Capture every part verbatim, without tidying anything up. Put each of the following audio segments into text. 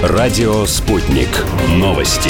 Радио «Спутник». Новости.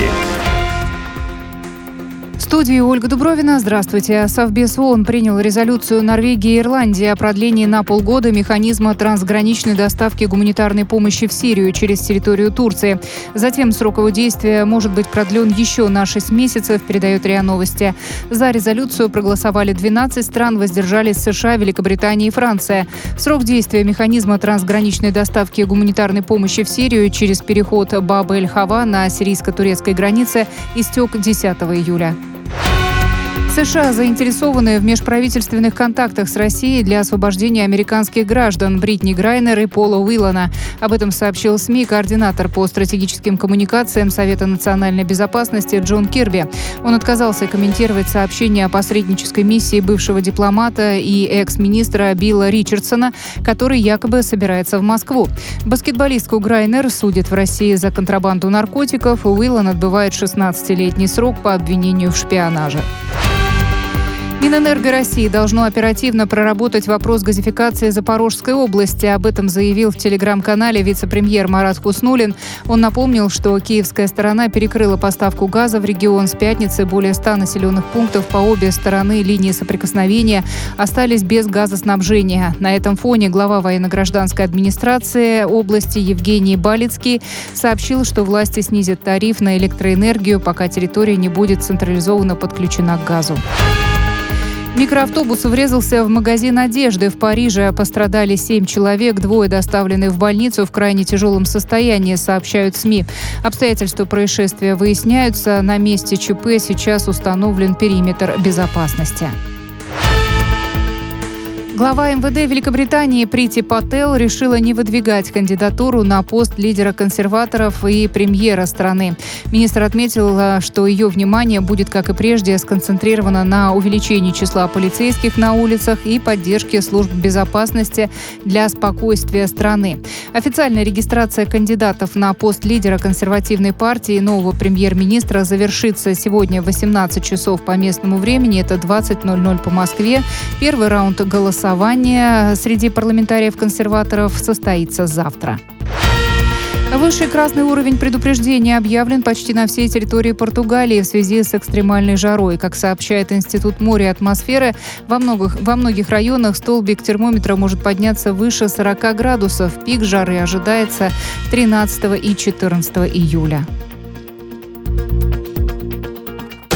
В студии Ольга Дубровина. Здравствуйте. Совбез ООН принял резолюцию Норвегии и Ирландии о продлении на полгода механизма трансграничной доставки гуманитарной помощи в Сирию через территорию Турции. Затем срок его действия может быть продлен еще на шесть месяцев, передает РИА Новости. За резолюцию проголосовали двенадцать стран, воздержались США, Великобритания и Франция. Срок действия механизма трансграничной доставки гуманитарной помощи в Сирию через переход Баб-эль-Хава на сирийско-турецкой границе истек десятого июля. США заинтересованы в межправительственных контактах с Россией для освобождения американских граждан Бритни Грайнер и Пола Уиллана. Об этом сообщил СМИ координатор по стратегическим коммуникациям Совета национальной безопасности Джон Кирби. Он отказался комментировать сообщение о посреднической миссии бывшего дипломата и экс-министра Билла Ричардсона, который якобы собирается в Москву. Баскетболистку Грайнер судят в России за контрабанду наркотиков. Уиллан отбывает шестнадцатилетний срок по обвинению в шпионаже. Минэнерго России должно оперативно проработать вопрос газификации Запорожской области. Об этом заявил в телеграм-канале вице-премьер Марат Хуснуллин. Он напомнил, что киевская сторона перекрыла поставку газа в регион с пятницы. Более ста населенных пунктов по обе стороны линии соприкосновения остались без газоснабжения. На этом фоне глава военно-гражданской администрации области Евгений Балицкий сообщил, что власти снизят тариф на электроэнергию, пока территория не будет централизованно подключена к газу. Микроавтобус врезался в магазин одежды в Париже. Пострадали семь человек, двое доставлены в больницу в крайне тяжелом состоянии, сообщают СМИ. Обстоятельства происшествия выясняются. На месте ЧП сейчас установлен периметр безопасности. Глава эм вэ дэ Великобритании Прити Пател решила не выдвигать кандидатуру на пост лидера консерваторов и премьера страны. Министр отметил, что ее внимание будет, как и прежде, сконцентрировано на увеличении числа полицейских на улицах и поддержке служб безопасности для спокойствия страны. Официальная регистрация кандидатов на пост лидера консервативной партии и нового премьер-министра завершится сегодня в восемнадцать часов по местному времени. Это двадцать ноль ноль по Москве. Первый раунд голосования Голосование среди парламентариев-консерваторов состоится завтра. Высший красный уровень предупреждения объявлен почти на всей территории Португалии в связи с экстремальной жарой. Как сообщает Институт моря и атмосферы, во многих, во многих районах столбик термометра может подняться выше сорока градусов. Пик жары ожидается тринадцатого и четырнадцатого июля.